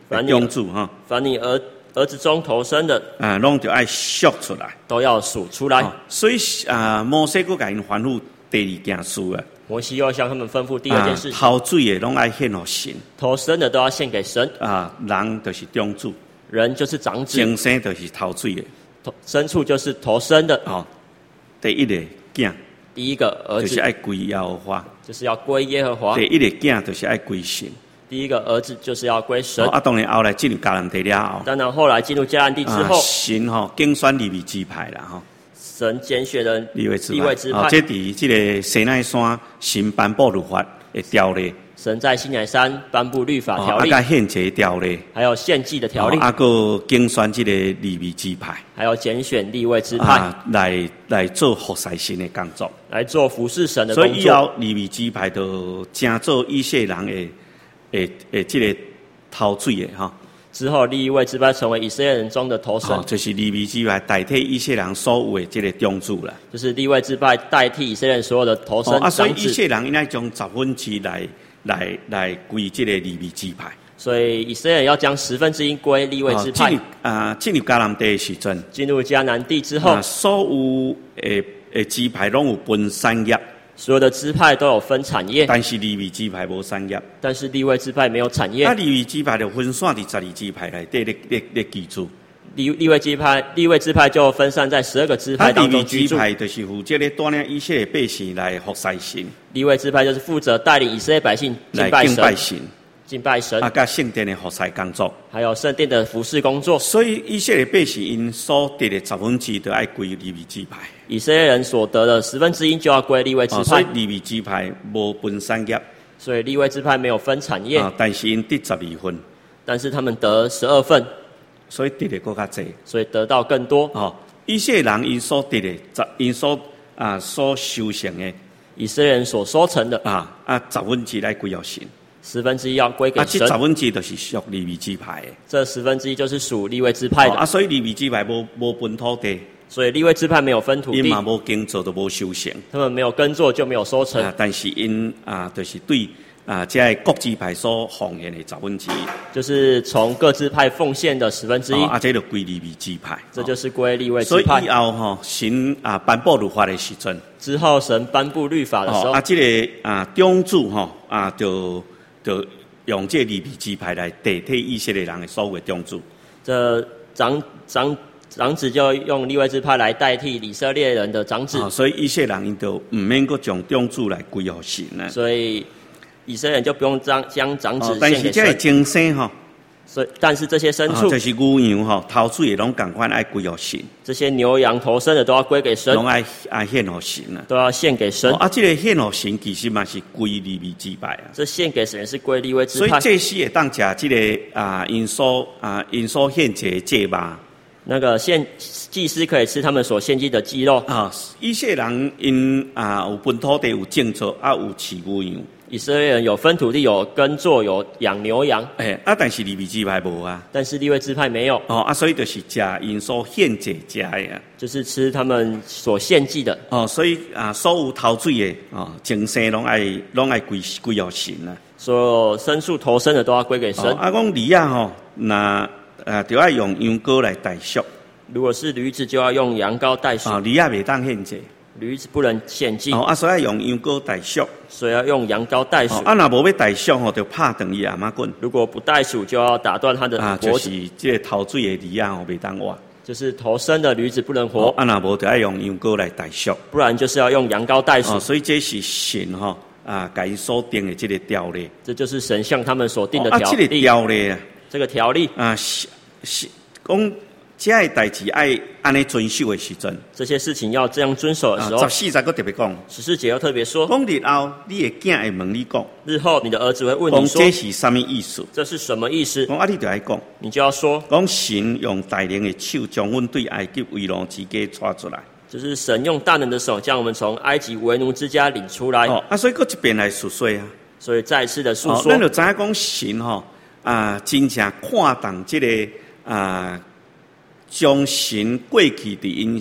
Speaker 1: 中子哈，
Speaker 2: 凡你儿子中头生的，
Speaker 1: 拢就爱赎出来，
Speaker 2: 都要数出来。
Speaker 1: 所以摩西佫甲因吩咐第二件事啊。
Speaker 2: 摩西又要向他们吩咐第二件事情，
Speaker 1: 头水的拢爱献给神，
Speaker 2: 头生的都要献给神。
Speaker 1: 人就是中子，
Speaker 2: 人就是长子，
Speaker 1: 精生就是头水的，
Speaker 2: 牲畜就是头生的。
Speaker 1: 第一个囝，
Speaker 2: 第一个儿子
Speaker 1: 就是爱归耶和华，
Speaker 2: 就是要归耶和华。
Speaker 1: 第一个囝就是爱归神，
Speaker 2: 第一个儿子就是要归神。
Speaker 1: 当然后来进入迦南地了后，
Speaker 2: 当然后来进入迦南地之后，
Speaker 1: 神竞选利未支派啦
Speaker 2: 神拣选了利未支派。
Speaker 1: 这伫这个西奈山，神颁布律法的条例。
Speaker 2: 神在西乃山颁布律法条例，
Speaker 1: 献祭条例，
Speaker 2: 还有献祭的条例，
Speaker 1: 个竞选这个利未支派，
Speaker 2: 还有拣选利未支派，
Speaker 1: 来做服侍神的工作，
Speaker 2: 来做服侍神的工作。
Speaker 1: 所以以后利未支派就正做以色列人的这个头水的
Speaker 2: 之后，利未支派成为以色列人中的头生，
Speaker 1: 就是利未支派代替以色列人所有的这个中子啦。
Speaker 2: 就是利未支派代替以色列人所有的头生长子。
Speaker 1: 所以以色列人应该将1/10来归这个利未支派。
Speaker 2: 所以以色列人要将1/10归利未支派。
Speaker 1: 进入迦南地的时阵，
Speaker 2: 进入迦南地之后，
Speaker 1: 所有支派拢有分产业。
Speaker 2: 所有的支派都有分产业，
Speaker 1: 但是利未支派无产业。
Speaker 2: 但是利未支派没有产业。
Speaker 1: 利未支派就分散伫12支派内底咧居住。
Speaker 2: 利未支派就分散在12个支派当中居住。
Speaker 1: 利未支派就是负责咧带领以色列百姓来服侍神。
Speaker 2: 利未支派就是负责带领以色列百姓敬拜神。敬拜神，
Speaker 1: 甲圣殿的服侍工作，
Speaker 2: 还有圣殿的服侍工作。
Speaker 1: 所以以色列百姓因所得的1/10都爱归利未支派。
Speaker 2: 以色列人所得的1/10就要归利未支派。
Speaker 1: 所以利未支派无分产业，
Speaker 2: 所以利未支派没有分产业。
Speaker 1: 但是因得12份，
Speaker 2: 但是他们得12份，
Speaker 1: 所以得的更加多，
Speaker 2: 所以得到更多。
Speaker 1: 以色列人因所得的，因所修成的，
Speaker 2: 以色列人所收成的
Speaker 1: 1/10来归给神。
Speaker 2: 1/10要归给神。
Speaker 1: 这1/10就是属利未支派的。
Speaker 2: 这1/10就是属利未支派的。
Speaker 1: 所以利未支派无分土地。
Speaker 2: 所以利未支派没有分土地。
Speaker 1: 因嘛无耕作就无收成。
Speaker 2: 他们没有耕作就没有收成。
Speaker 1: 但是因就是对这各支派所奉献的1/10，
Speaker 2: 就是从各支派奉献的1/10。
Speaker 1: 这就归利未支派。
Speaker 2: 这就是归利未支派。
Speaker 1: 所以以后神颁布律法的时阵，
Speaker 2: 之后神颁布律法的时候，
Speaker 1: 这个中子就用这利未支派来代替以色列人的所有的中子。
Speaker 2: 这长子就用利未支派来代替以色列人的长子。
Speaker 1: 所以以色列人因就唔免阁将中子来归给神呢。
Speaker 2: 所以以色列人就不用将长子献给神。
Speaker 1: 但是这个精生
Speaker 2: 但是这些牲畜，
Speaker 1: 就是牛羊头水的拢赶快爱归给神。
Speaker 2: 这些牛羊头生的都要归给神，
Speaker 1: 拢爱献给神啊，
Speaker 2: 都要献给神。
Speaker 1: 这个献给神其实嘛是归利未支派啊。
Speaker 2: 这献给神是归利未支派。
Speaker 1: 所以祭司会当食这个因所献祭的祭肉。
Speaker 2: 那个祭司可以吃他们所献祭的鸡肉。
Speaker 1: 以色列人因有分土地有种植有饲牛羊。
Speaker 2: 以色列人有分土地，有耕作，有养牛羊。
Speaker 1: 但是利未支派无啊。
Speaker 2: 但是利未支派没有。
Speaker 1: 所以就是食因所献祭食的啊。
Speaker 2: 就是吃他们所献祭的。
Speaker 1: 所以所有头水的精生拢爱归给神啊。
Speaker 2: 所有牲畜头生的都要归给神。
Speaker 1: 讲驴那就要用羊羔来代赎。
Speaker 2: 如果是驴子，就要用羊羔代赎。
Speaker 1: 驴袂当献祭。
Speaker 2: 驴子不能献祭。
Speaker 1: 所以要用羊羔代赎。
Speaker 2: 所以要用羊羔代赎。
Speaker 1: 若无要代赎就拍断伊阿妈棍。
Speaker 2: 如果不代赎，就要打断他的脖子。
Speaker 1: 就是这个头水的驴袂当活。
Speaker 2: 就是头生的驴子不能活。
Speaker 1: 若无就要用羊羔来代赎。
Speaker 2: 不然就是要用羊羔代赎。
Speaker 1: 所以这是神给伊所定的这个条例。
Speaker 2: 这就是神向他们所定的条例。
Speaker 1: 这个条例啊。
Speaker 2: 这个条例
Speaker 1: 是讲这个代志爱安尼遵守的时阵，
Speaker 2: 这些事情要这样遵守的时候
Speaker 1: ，14节佫特别讲
Speaker 2: ，14节又特别说，
Speaker 1: 讲日后你的囝会问你讲，
Speaker 2: 日后你的儿子会问你说，
Speaker 1: 这是什么意思？
Speaker 2: 这是什么意思？
Speaker 1: 讲你就爱讲，
Speaker 2: 你就要说，
Speaker 1: 讲神用大能的手将阮对埃及为奴之家带出来，
Speaker 2: 就是神用大能的手将我们从埃及为奴之家领出来。
Speaker 1: 所以佫一遍来述说啊，
Speaker 2: 所以再次的述说，
Speaker 1: 咱就知影讲神真正看重这个将神过去伫因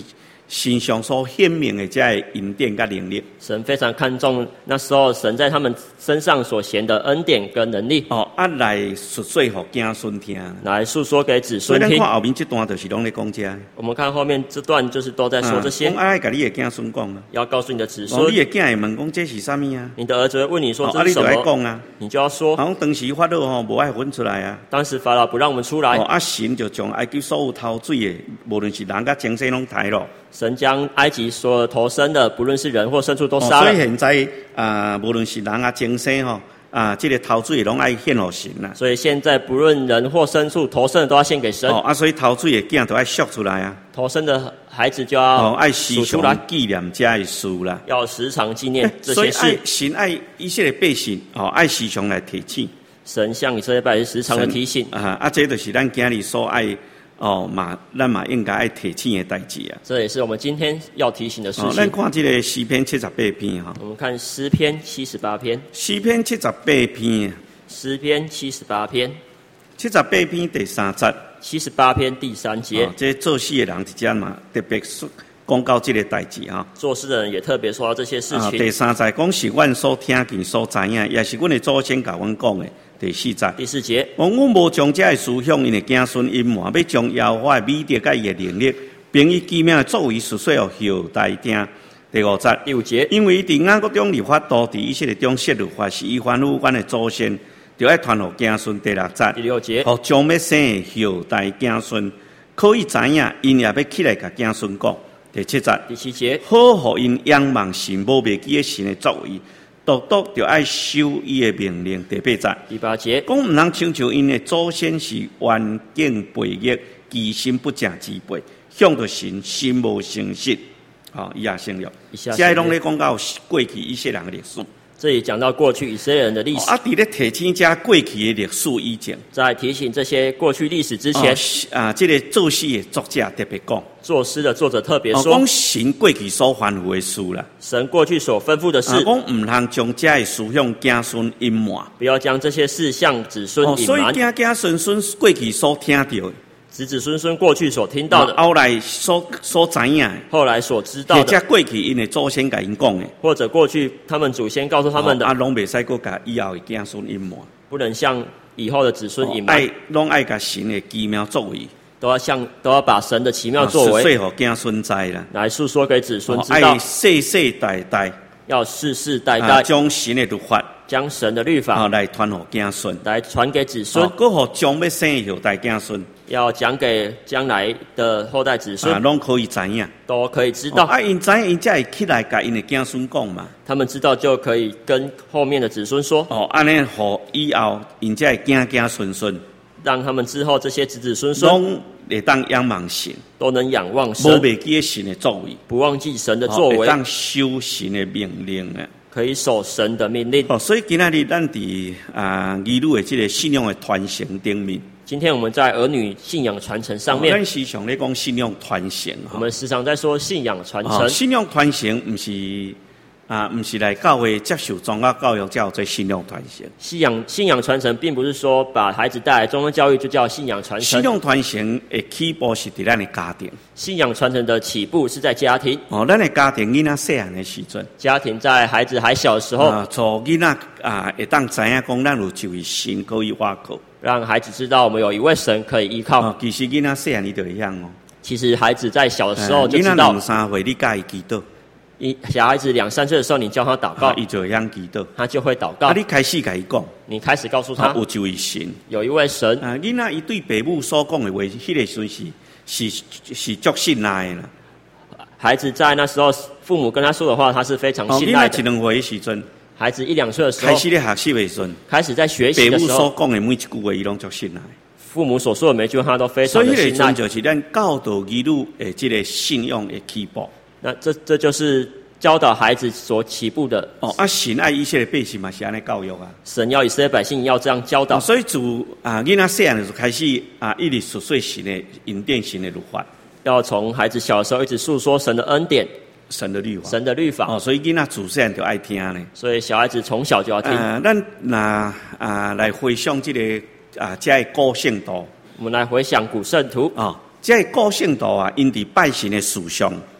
Speaker 1: 身上所显明的这个恩典跟能力。
Speaker 2: 神非常看重那时候神在他们身上所显的恩典跟能力。
Speaker 1: 来述说给子孙听，
Speaker 2: 来诉说给子孙听。
Speaker 1: 所以咱看后面这段就是拢在讲这个。
Speaker 2: 我们看后面这段就是都在说这些。
Speaker 1: 爱甲你的子孙讲啊，
Speaker 2: 要告诉你的子孙。
Speaker 1: 你的囝会问讲这是啥物啊？
Speaker 2: 你的儿子会问你说这是什么？
Speaker 1: 你就要讲啊，
Speaker 2: 你就要说。
Speaker 1: 当时法老无爱分出来啊。
Speaker 2: 当时法老不让我们出来。
Speaker 1: 神就将埃及所有偷水的，无论是人甲精神拢抬了。
Speaker 2: 神将埃及所有投生的，不论是人或牲畜都杀了。
Speaker 1: 所以现在无论是人啊、精神这个偷水的拢爱献给神啦。
Speaker 2: 所以现在不论人或牲畜投生的都要献给神。
Speaker 1: 所以偷水的囝都爱赎出来啊。
Speaker 2: 投生的孩子就要
Speaker 1: 爱时常纪念这的事啦。
Speaker 2: 要时常纪念这些事。
Speaker 1: 所以神爱以色列百姓爱时常来提醒。
Speaker 2: 神向以色列百姓时常的提醒。
Speaker 1: 这就是咱今日所爱。咱嘛应该爱提醒的代志啊。
Speaker 2: 这也是我们今天要提醒的事情。
Speaker 1: 咱看这个诗篇78篇
Speaker 2: 我们看诗篇78篇。
Speaker 1: 诗篇78篇。
Speaker 2: 诗篇78篇。
Speaker 1: 78篇第3节。
Speaker 2: 78篇第3节。
Speaker 1: 这做诗的人这嘛特别讲到这个代志
Speaker 2: 做诗的人也特别说到这些事情。
Speaker 1: 第3节讲是阮所听见所知影，也是阮的祖先甲阮讲的。第4节。
Speaker 2: 第4节。
Speaker 1: 阮无将这思想因的子孙隐瞒，要将耶和华的美德甲伊的能力，并以奇妙的作为述说后代听。第5节。
Speaker 2: 第5节。
Speaker 1: 因为伫雅各中立法，都伫以色列中设律法，是伊吩咐阮的祖先，就要传予子孙。第6节。
Speaker 2: 第6节。
Speaker 1: 互将要生的后代子孙，可以知影，因也要起来甲子孙讲。第7节。
Speaker 2: 第7节。
Speaker 1: 好互因仰望神无袂记的神的作为。独独就爱守伊的命令。第8节。
Speaker 2: 第8节。
Speaker 1: 讲毋通亲像因的祖先是顽梗悖逆，其心不正之辈，向着神心无诚实。以下省略。这拢咧讲到过去以色列人的历史。
Speaker 2: 这里讲到过去以色列人的历史。
Speaker 1: 伫咧提醒这过去的历史以前，
Speaker 2: 在提醒这些过去历史之前，
Speaker 1: 这个作诗的作者特别讲，
Speaker 2: 作诗的作者特别说，
Speaker 1: 讲神过去所吩咐的事啦，
Speaker 2: 神过去所吩咐的事，
Speaker 1: 讲毋通将这的事向子孙隐瞒，
Speaker 2: 不要将这些事向子孙隐瞒。
Speaker 1: 所以子孙过去所听到的。
Speaker 2: 子孙过去所听到的，
Speaker 1: 后来所知影，
Speaker 2: 后来所知道的，
Speaker 1: 或者过去因的祖先甲因讲的，
Speaker 2: 或者过去他们祖先告诉他们的，
Speaker 1: 拢袂使佫甲以后的子孙隐瞒，
Speaker 2: 不能向以后的子孙隐瞒，
Speaker 1: 拢爱甲神的奇妙作为，
Speaker 2: 都要把神的奇妙作为
Speaker 1: 述说给子孙知啦，
Speaker 2: 来述说给子孙知道，
Speaker 1: 爱世世代代，
Speaker 2: 要世世代代
Speaker 1: 将神的律法。
Speaker 2: 将神的律法
Speaker 1: 来传给子孙，
Speaker 2: 来传给子孙，
Speaker 1: 搁互将要生后代子孙，
Speaker 2: 要讲给将来的后代子孙，
Speaker 1: 拢可以知影，
Speaker 2: 都可以知道。
Speaker 1: 因知影，因才会起来甲因的子孙讲嘛。
Speaker 2: 他们知道就可以跟后面的子孙说。
Speaker 1: 安尼互以后，因才会子孙，
Speaker 2: 让他们之后这些子孙
Speaker 1: 拢会当仰望神，
Speaker 2: 都能仰望神，
Speaker 1: 无袂记神的作为，
Speaker 2: 不忘记神的作为，
Speaker 1: 会当守神的命令啊。
Speaker 2: 可以守神的命令。
Speaker 1: 所以今仔日咱伫儿女的这个信仰的传承顶面，
Speaker 2: 今天我们在儿女信仰传承上面，
Speaker 1: 咱时常咧讲信仰传承。
Speaker 2: 我们时常在说信仰传承。
Speaker 1: 信仰传承不是不是来教会接受宗教教育叫做信仰传承。
Speaker 2: 信仰传承并不是说把孩子带来宗教教育就叫信仰传承。
Speaker 1: 信仰传承的起步是伫咱的家庭。
Speaker 2: 信仰传承的起步是在家庭。
Speaker 1: 咱的家庭囡仔细汉的时阵，
Speaker 2: 家庭在孩子还小的时候，
Speaker 1: 做囡仔会当知影讲咱有一位神可以依靠，让
Speaker 2: 孩子知道我们有一位神可以依靠。
Speaker 1: 其实囡仔细汉你就会晓
Speaker 2: 其实孩子在小的时候就知道。
Speaker 1: 囡仔2-3岁你教伊祈祷。
Speaker 2: 小孩子2-3岁的时候，你教他祷告，
Speaker 1: 他就会祈祷，
Speaker 2: 他就会祷告。
Speaker 1: 你开始跟他讲，
Speaker 2: 你开始告诉他，
Speaker 1: 有一位神，
Speaker 2: 有一位神。
Speaker 1: 囡仔伊对父母所讲的话，迄个时阵是足信赖的啦。
Speaker 2: 孩子在那时候，父母跟他说的话，他是非常信赖的。
Speaker 1: 囡仔1-2岁的时阵，
Speaker 2: 孩子1-2岁的时候，
Speaker 1: 开始咧学习的时阵，
Speaker 2: 开始在学习的时候，
Speaker 1: 父母所讲的每一句话，伊拢足信赖。
Speaker 2: 父母所说的每一句话都非常的信赖。所以迄个
Speaker 1: 就是咱教导儿女的这个信仰的起步。
Speaker 2: 那这就是教导孩子所起步的。
Speaker 1: 神爱以色列百姓嘛，是安尼教育啊。
Speaker 2: 神要以色列百姓要这样教导。
Speaker 1: 所以自囡仔细汉的时候开始一直述说神的恩典、神的律法。要
Speaker 2: 从孩子小的时候一直诉说神的恩典、
Speaker 1: 神的律法、
Speaker 2: 神的律法。
Speaker 1: 所以囡仔自细就爱听呢。
Speaker 2: 所以小孩子从小就要听。
Speaker 1: 咱来回想这个这个古圣徒。
Speaker 2: 我们来回想古圣徒
Speaker 1: 这个古圣徒因伫拜神的事上。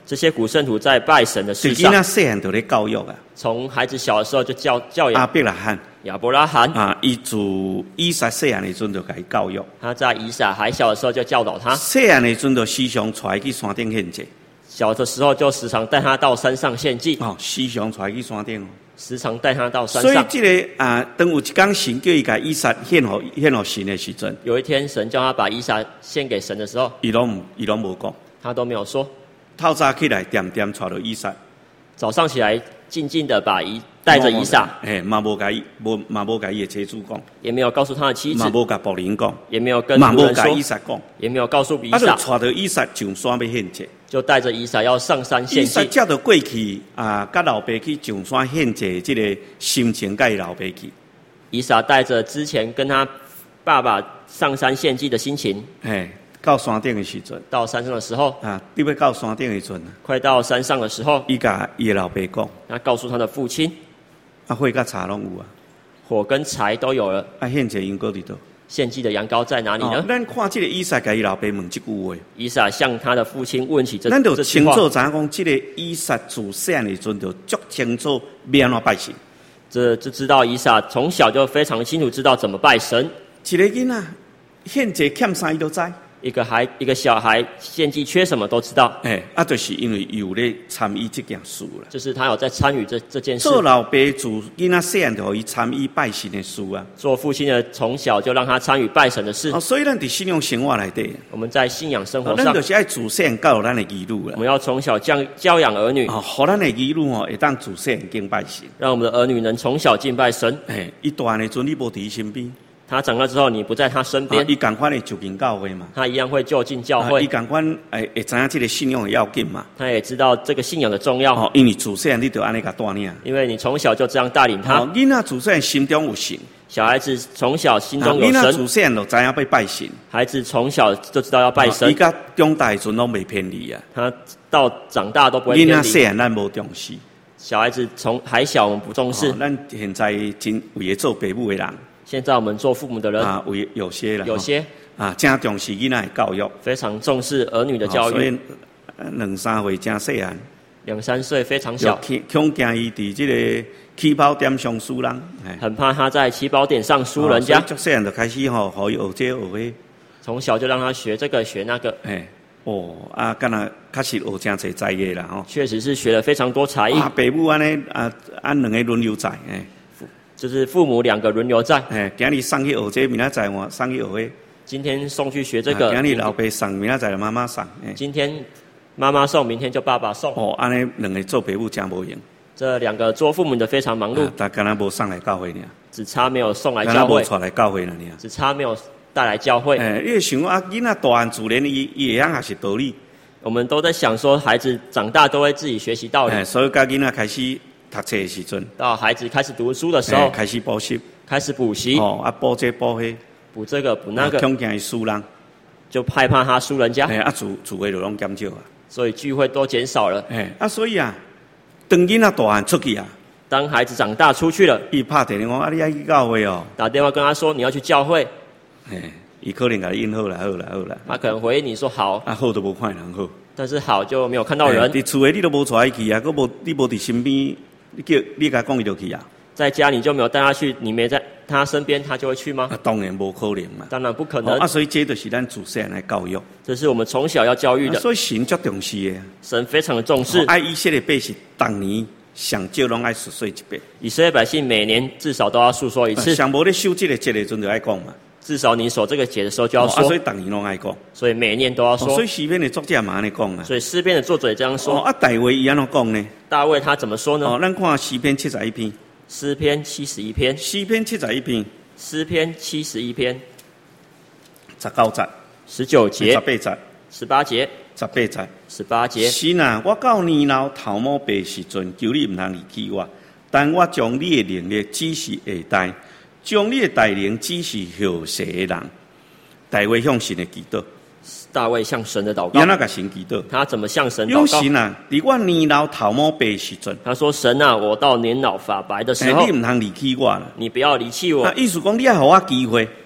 Speaker 2: 这些古圣徒在拜神的事
Speaker 1: 就囡仔
Speaker 2: 上，
Speaker 1: 细汉就咧教育啊，
Speaker 2: 从孩子小的时候就教
Speaker 1: 亚
Speaker 2: 养
Speaker 1: 伯拉罕
Speaker 2: 亚伯拉罕，
Speaker 1: 啊，伊自以撒细汉的阵就甲伊教育，
Speaker 2: 他在以撒还小的时候就教导他，
Speaker 1: 细汉的阵就时常带去山顶献祭，
Speaker 2: 小的时候就时常带他到山上献祭，
Speaker 1: 哦，时常带去山顶哦。
Speaker 2: 时常带他到山
Speaker 1: 所以
Speaker 2: 上。
Speaker 1: 这个啊，当有一天神叫伊甲以撒献互神的时阵，
Speaker 2: 有一天，神叫他把以撒献给神的时候，
Speaker 1: 伊拢无讲。
Speaker 2: 他都没有说。
Speaker 1: 透早起来，点带着以撒，
Speaker 2: 早上起来，静静的带着以撒，
Speaker 1: 嘛无甲伊的妻子讲，
Speaker 2: 也没有告诉他的妻子
Speaker 1: 嘛，无甲仆人讲，
Speaker 2: 也没有跟
Speaker 1: 嘛无甲
Speaker 2: 仆人说
Speaker 1: 以，撒讲，
Speaker 2: 也没有告诉以
Speaker 1: 就
Speaker 2: 撒，
Speaker 1: 带着以撒上山要献祭。
Speaker 2: 就带着以撒要上山
Speaker 1: 以
Speaker 2: 献祭。
Speaker 1: 撒接着过去啊，甲老爸去上山献祭，这个心情甲伊老爸去。
Speaker 2: 以撒带着之前跟他爸爸上山献祭的心情，
Speaker 1: 到山顶的时阵
Speaker 2: 到山上的时候，
Speaker 1: 啊，你要到山顶的时阵，
Speaker 2: 快到山上的时候，
Speaker 1: 伊甲伊的老爸讲，
Speaker 2: 他告诉他的父亲，
Speaker 1: 火甲茶拢有啊，
Speaker 2: 火跟柴都有了，
Speaker 1: 献祭因搁伫倒。
Speaker 2: 献祭的羊羔在哪里呢？
Speaker 1: 咱看这个以撒甲伊老爸问这句话，
Speaker 2: 以撒向他的父亲问起这
Speaker 1: 咱就
Speaker 2: 句话，
Speaker 1: 清楚知影讲，这个以撒自细汉的阵就足清楚要安怎拜神。
Speaker 2: 这就知道以撒从小就非常清楚知道怎么拜神。
Speaker 1: 一个囡仔献祭欠啥伊都知。
Speaker 2: 一个小孩献祭缺什么都知道，
Speaker 1: 就是因为有咧参与这件事啦。
Speaker 2: 就是他有在参与这件事。
Speaker 1: 做老爸自囡仔细汉就互伊参与拜神的事啊。
Speaker 2: 做父亲的从小就让他参与拜神的事。
Speaker 1: 所以咱伫信仰生活内底，
Speaker 2: 我们在信仰生活
Speaker 1: 咱
Speaker 2: 上，
Speaker 1: 就是爱自细汉教育咱的儿女啦。
Speaker 2: 我们要从小教养儿女，
Speaker 1: 互咱的儿女会当自细汉敬拜神，
Speaker 2: 让我们的儿女能从小敬拜神。
Speaker 1: 伊大汉的阵你无伫伊身边。
Speaker 2: 他长大之后，你不在他身边，
Speaker 1: 伊同款会就近教会嘛，
Speaker 2: 他一样会就近教会。
Speaker 1: 伊同款会知影这个信仰的要紧嘛，
Speaker 2: 他也知道这个信仰的重要。
Speaker 1: 因为自细汉你就安尼甲带领，
Speaker 2: 因为你从小就这样带领他。
Speaker 1: 囡仔自细汉心中有神，
Speaker 2: 小孩子从小心中有
Speaker 1: 囡仔
Speaker 2: 神，
Speaker 1: 自细汉就知影要拜神，
Speaker 2: 孩子从小就知道要拜神。
Speaker 1: 伊甲长大的阵拢袂偏离啊，
Speaker 2: 他到长大都不会偏离。
Speaker 1: 囡仔细汉咱无重视，
Speaker 2: 小孩子从还小我们不重视。
Speaker 1: 咱现在真为了做爸母的人。
Speaker 2: 现在我们做父母的人
Speaker 1: 为有些啦，
Speaker 2: 有些
Speaker 1: 真重视囡仔的教育，
Speaker 2: 非常重视儿女的教育。
Speaker 1: 所以2-3岁真细汉
Speaker 2: ，2-3岁非常小，
Speaker 1: 恐惊伊伫这个起跑点上输人，
Speaker 2: 很怕他在起跑点上输人家。
Speaker 1: 所以细汉就开始予伊学这学迄，
Speaker 2: 从小就让他学这个学那个。
Speaker 1: 敢若确实学真侪才艺啦，
Speaker 2: 确实是学了非常多才艺。
Speaker 1: 爸母安尼两个轮流在，
Speaker 2: 就是父母2个轮流在。
Speaker 1: 今日送去学这，明仔载我送去学迄。
Speaker 2: 今天送去学这个。
Speaker 1: 今日老爸送，明仔载妈妈送。
Speaker 2: 今天妈妈送，明天就爸爸送。
Speaker 1: 安尼2个做爸母真无用。
Speaker 2: 这2个做父母的非常忙碌。
Speaker 1: 但敢若无送来教会尔。
Speaker 2: 只差没有送来教会。
Speaker 1: 无带来教会了尔。
Speaker 2: 只差没有带来教会。
Speaker 1: 你想囡仔大汉自然伊会晓学习道理。
Speaker 2: 我们都在想说，孩子长大都会自己学习道理。
Speaker 1: 所以甲囡仔开始读册的时阵，
Speaker 2: 到孩子开始读书的时候，
Speaker 1: 开始补习，
Speaker 2: 开始补习，
Speaker 1: 补这补迄，
Speaker 2: 补这个补那个，
Speaker 1: 恐惊伊输人，
Speaker 2: 就害怕他输人家，
Speaker 1: 聚会就拢减少啊，
Speaker 2: 所以聚会都减少了，
Speaker 1: 所以当囡仔大汉出去啊，
Speaker 2: 当孩子长大出去了，
Speaker 1: 伊拍电话讲你爱去教会哦，
Speaker 2: 打电话跟他说你要去教会，
Speaker 1: 伊可能甲你应好啦，好啦，好啦，
Speaker 2: 他可能回你说好，
Speaker 1: 好都无看人好，
Speaker 2: 但是好就没有看到人，
Speaker 1: 伫厝诶你都无带伊去啊，你无伫身边。你甲讲伊就去啊？
Speaker 2: 在家你就没有带他去，你没在他身边，他就会去吗？
Speaker 1: 当然无可能嘛。
Speaker 2: 当然不可能。
Speaker 1: 所以这就是咱自细汉来教育。
Speaker 2: 这是我们从小要教育的。
Speaker 1: 所以神足重视的。
Speaker 2: 神非常的重视。
Speaker 1: 爱以色列百姓当年上少拢爱述说一遍。
Speaker 2: 以色列百姓每年至少都要述说一次。
Speaker 1: 上无咧守这个节的阵就爱讲嘛。
Speaker 2: 至少你守这个节的时候就要说。
Speaker 1: 所以当年拢爱讲。
Speaker 2: 所以每年都要说。
Speaker 1: 所以诗篇的作者嘛安尼讲啊。
Speaker 2: 所以诗篇的作者也这样说。
Speaker 1: 大卫伊安怎讲呢？
Speaker 2: 大卫他怎么说呢？
Speaker 1: 咱看诗篇71篇。
Speaker 2: 诗篇71篇。
Speaker 1: 诗篇71篇。
Speaker 2: 诗篇71篇。
Speaker 1: 19节。
Speaker 2: 19节。
Speaker 1: 18节。
Speaker 2: 18节。
Speaker 1: 18节。
Speaker 2: 18节。
Speaker 1: 神啊，我到年老头毛白时阵，求你唔通离弃我，但我将你的能力指示下代。将你的带领指示后世的人，大卫向神的祈祷。
Speaker 2: 大卫向神的祷告。
Speaker 1: 安怎甲神祈祷？
Speaker 2: 他怎么向神祷告？
Speaker 1: 神啊，伫我年老头毛白时阵，
Speaker 2: 他说：“神啊，我到年老发白的时候，
Speaker 1: 你唔通离弃我啦。
Speaker 2: 你不要离弃我。
Speaker 1: 意思讲，你要给我机会。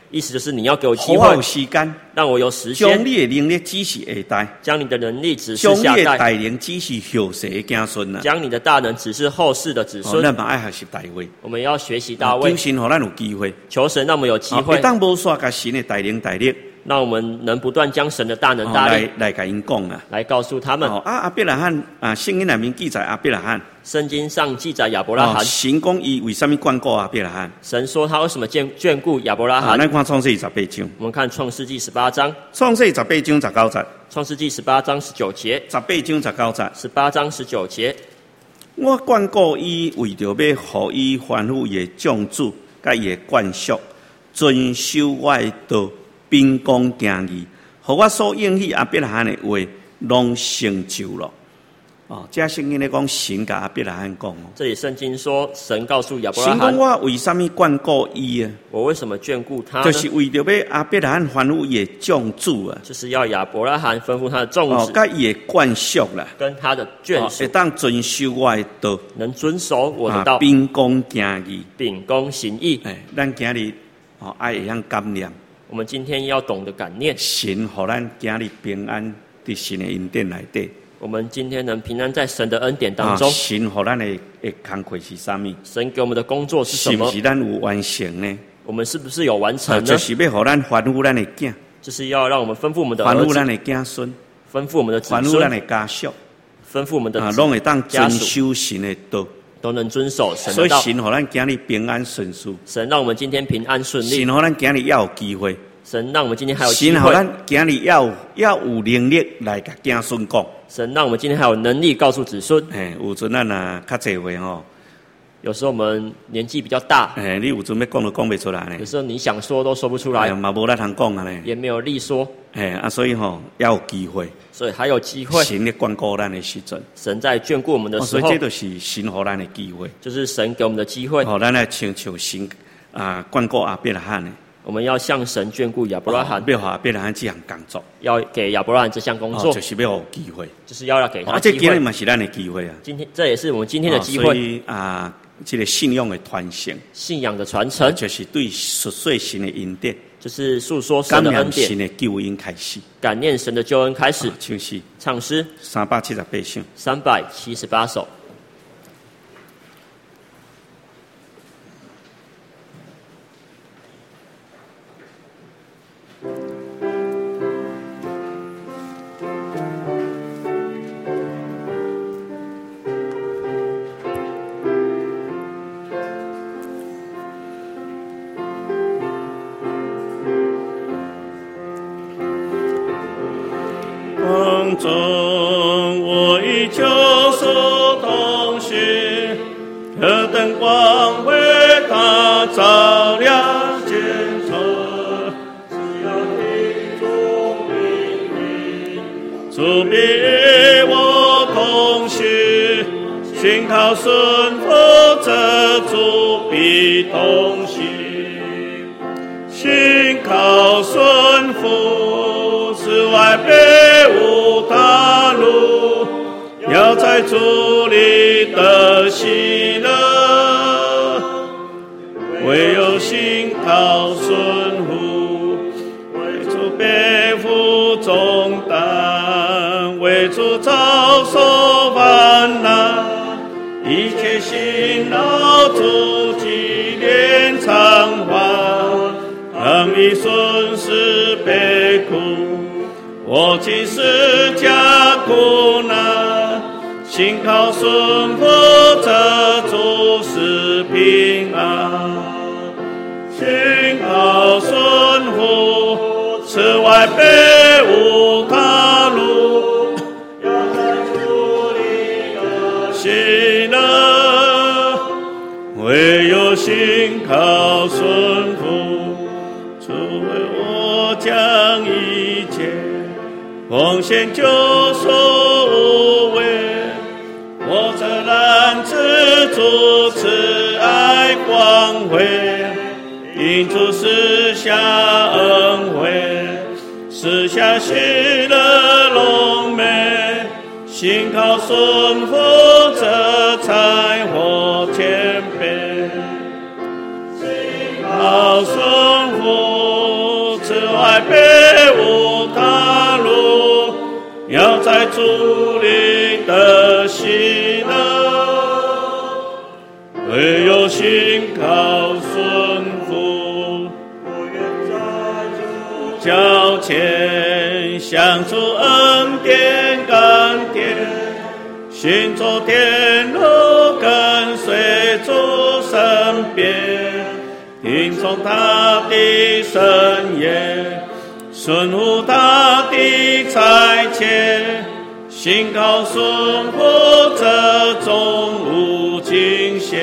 Speaker 2: 意思就是你要给我机
Speaker 1: 给我有
Speaker 2: 会，
Speaker 1: 时间，
Speaker 2: 让我有时间，
Speaker 1: 将你的能力指示下代，
Speaker 2: 将你的能力指示
Speaker 1: 将你的
Speaker 2: 下代，
Speaker 1: 大能指示后世的子孙啊。
Speaker 2: 将你的大能指示后世的子孙。
Speaker 1: 咱嘛爱学习大卫，
Speaker 2: 我们要学习大卫
Speaker 1: 求，神互咱有机会，
Speaker 2: 求神让我们有机会，
Speaker 1: 当无煞甲神的大能大力，
Speaker 2: 让我们能不断将神的大能大力
Speaker 1: 来甲因讲啊。
Speaker 2: 来告诉他们。
Speaker 1: 亚伯拉罕啊，圣经内面记载亚伯拉罕，
Speaker 2: 圣经上记载亚伯拉罕，
Speaker 1: 神讲伊为什么眷顾亚伯拉罕？
Speaker 2: 神说他为什么眷顾亚伯拉罕。
Speaker 1: 咱看创世18章，
Speaker 2: 我们看创世纪18章，
Speaker 1: 创世18章19节，
Speaker 2: 创世纪18章19节
Speaker 1: 18章19节。
Speaker 2: ，18章19节。
Speaker 1: 我眷顾伊，为着要互伊吩咐伊的宗主，甲伊的眷属，遵守我的道，秉公行义，互我所应许亚伯拉罕的话，拢成就了。这圣经咧讲神甲亚伯拉罕讲
Speaker 2: 这里圣经说，神告诉亚伯拉
Speaker 1: 神讲
Speaker 2: 罕，
Speaker 1: 我为什么眷顾伊啊？
Speaker 2: 我为什么眷顾他呢？
Speaker 1: 就是为着要亚伯拉罕吩咐伊的宗主啊，
Speaker 2: 就是要亚伯拉罕吩咐他的众子
Speaker 1: 甲伊的眷属啦，
Speaker 2: 跟他的眷属
Speaker 1: 会当遵守我的道，
Speaker 2: 能遵守我的道，
Speaker 1: 秉公行义。
Speaker 2: 秉公行义。
Speaker 1: 咱今日爱会晓感念。
Speaker 2: 我们今天要懂得感念，
Speaker 1: 神互咱今日平安伫神的恩典内底。
Speaker 2: 我们今天能平安在神的恩典当中。
Speaker 1: 神互咱的工课是啥物？
Speaker 2: 神给我们的工作是什么？
Speaker 1: 是不是咱有完成呢？
Speaker 2: 我们是不是有完成呢？
Speaker 1: 就是要互咱吩咐咱的囝，
Speaker 2: 就是要让我们吩咐我们的儿子，
Speaker 1: 吩咐咱的子孙，
Speaker 2: 吩咐我们的子
Speaker 1: 吩咐咱
Speaker 2: 孙，
Speaker 1: 的家属，
Speaker 2: 吩咐我们的
Speaker 1: 拢会当遵
Speaker 2: 家属
Speaker 1: 守神的道。
Speaker 2: 都能遵守神
Speaker 1: 所以
Speaker 2: 的道。
Speaker 1: 神互咱今日平安顺遂，
Speaker 2: 神让我们今天平安顺利
Speaker 1: 神，互咱今日也有机会，
Speaker 2: 神让我们今天还有机
Speaker 1: 神互
Speaker 2: 会，
Speaker 1: 咱今日也有能力来甲子孙讲。
Speaker 2: 神让我们今天还有能力告诉子孙。
Speaker 1: 有阵咱较济话吼，
Speaker 2: 有时候我们年纪比较大，
Speaker 1: 你有阵要讲都讲袂出来呢
Speaker 2: 有。时候你想说都说不出来，
Speaker 1: 嘛无力通讲啊呢。
Speaker 2: 也没有力说，
Speaker 1: 所以也有机会。
Speaker 2: 所以还有机会。
Speaker 1: 神咧眷顾咱的时阵，
Speaker 2: 神在眷顾我们的时候
Speaker 1: 所以这，就是神互咱的机会。
Speaker 2: 就是神给我们的机会。
Speaker 1: 咱来亲像神眷顾亚伯拉罕的，
Speaker 2: 我们要向神眷顾亚伯拉罕，
Speaker 1: 要互亚伯拉罕这项工作，
Speaker 2: 要给亚伯拉罕这项工作，
Speaker 1: 就是要有机会。
Speaker 2: 就是要给他
Speaker 1: 这今日
Speaker 2: 机会。
Speaker 1: 嘛是咱的机会啊。
Speaker 2: 今天这也是我们今天的机会，
Speaker 1: 所以这个信仰的传承，
Speaker 2: 信仰的传承，
Speaker 1: 就是对述说神的恩典，
Speaker 2: 就是诉说
Speaker 1: 感
Speaker 2: 神的恩典，
Speaker 1: 念神的救恩开始。
Speaker 2: 感念神的救恩开始。
Speaker 1: 唱诗
Speaker 2: 唱诗
Speaker 1: 378首。
Speaker 2: 378首。
Speaker 1: 光中我与救赎同行，何等光辉它照亮前程。只要听主命令，主必与我同行，信靠顺服这主必同行，信靠顺服，此外别无他路，要在主里得喜乐。唯有信靠顺服，为主背负重担，为主遭受烦难，一切辛劳主纪念偿还，让你顺势悲苦。我即使加苦难，信靠顺服这主是平安。信靠顺服，此外别无他路，要在主里的喜乐。唯有信靠顺服，主为我将一切奉献救赎无畏，我这然知主慈爱光辉，因主赐下恩惠，赐下喜乐荣美，信靠顺服这才获谦卑，信靠顺服别无他路，要在主里的喜乐，唯有信靠顺服，脚前向主恩典甘甜，行走天路跟随主身边，听从他的圣言，顺服他的差遣，信靠顺服这终无惊险，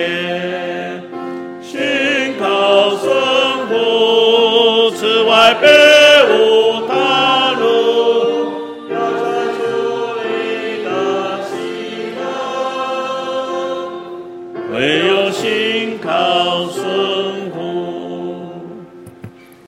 Speaker 1: 信靠顺服此外别无他路，要在主里的喜乐，唯有信靠顺